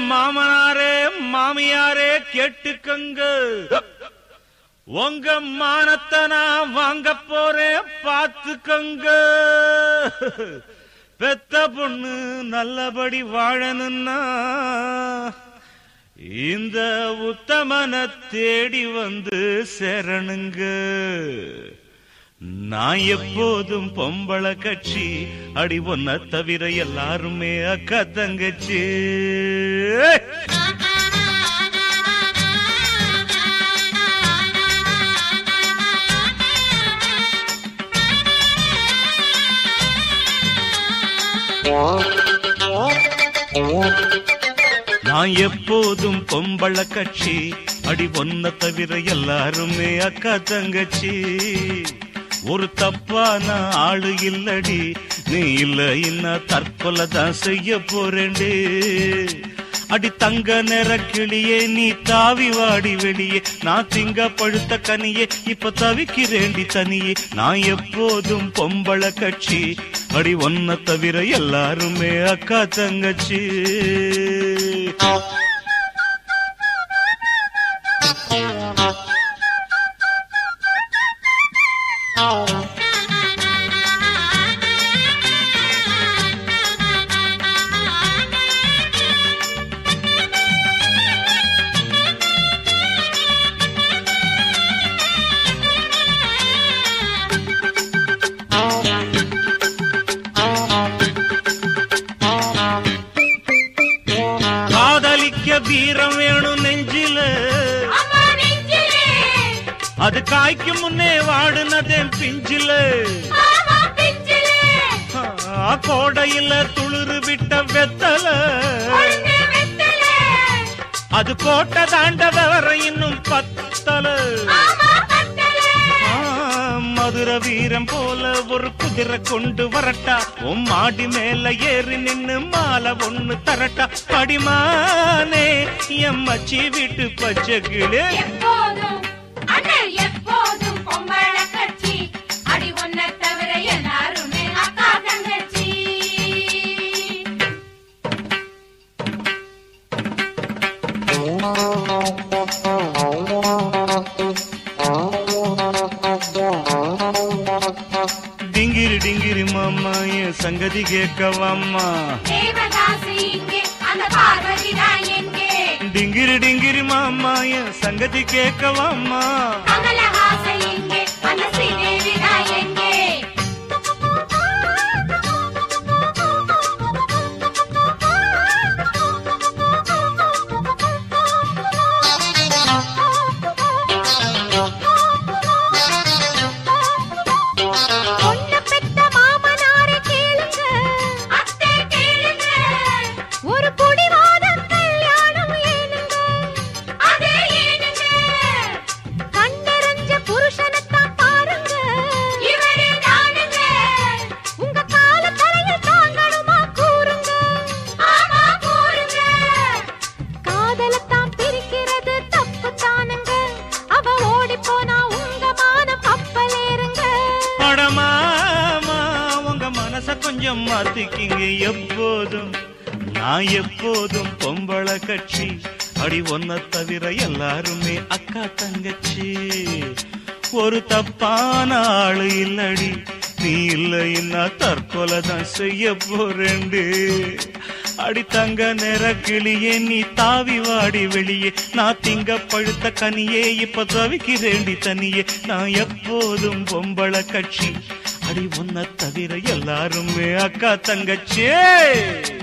மாமனாரே மாமியாரே கேட்டுக்கங்க, உங்க மானத்தை நான் வாங்க போறேன் பாத்துக்கங்க. பெத்த பொண்ணு நல்லபடி வாழணும்னா இந்த உத்தமன தேடி வந்து சேரணுங்க. நான் எப்போதும் பொம்பளை கட்சி, அடி ஒன்ன தவிர எல்லாருமே அக்கா தங்கச்சி. நான் எப்போதும் பொம்பளை கட்சி, அடி ஒன்ன தவிர எல்லாருமே அக்கா தங்கச்சி. ஒரு தப்பான ஆளு இல்லடி, நீ இல்ல இன்ன தற்கொலை தான் செய்ய போறேண்டு. அடி தங்க நிற கிளியே நீ தாவி வாடி வெளியே, நான் திங்க பழுத்த கனியே இப்ப தவிக்கிறேண்டி தனியே. நான் எப்போதும் பொம்பளை கட்சி, அடி ஒன்ன தவிர எல்லாருமே அக்கா தங்கச்சி. வீரம் வேணும் நெஞ்சில, அது காய்க்கு முன்னே வாடுனதேன் பிஞ்சில. கோடையில துளிரு விட்ட வெத்தல, அது கோட்டை தாண்ட விவர இன்னும் பத்தல. மதுர வீரம் போல ஒரு குதிரை கொண்டு வரட்டா, உன் மாடி மேல ஏறி நின்னு மாலை ஒண்ணு தரட்டா. படிமானே எம்மச்சி வீட்டு பச்சை கிளே, எப்போதும் பொம்பளை கட்சி, அடி ஒன்ன தவிர எல்லாருமே அக்கா தங்கச்சி. டிங்கிரி டிங்கிரி மாமா என் சங்கதி கேட்கவாம்மா. டிங்கிரி டிங்கிரி மாமா என் சங்கதி கேட்கவாம்மா. கொஞ்சம் மாத்திக்கிங்க எப்போதும், நான் எப்போதும் பொம்பளை கட்சி, அடி ஒன்ன தவிர எல்லாருமே அக்கா தங்கச்சி. ஒரு தப்பான ஆளு இல்லடி, நீ இல்லைன்னா தற்கொலை தான் செய்ய போறேண்டு. அடி தங்க நிற கிளியே நீ தாவி வாடி வெளியே, நான் திங்க பழுத்த கனியே இப்ப தவிக்கிறேண்டி தனியே. நான் எப்போதும் பொம்பளை கட்சி, அடி ஒன்ன தவிர எல்லாருமே அக்கா தங்கச்சி.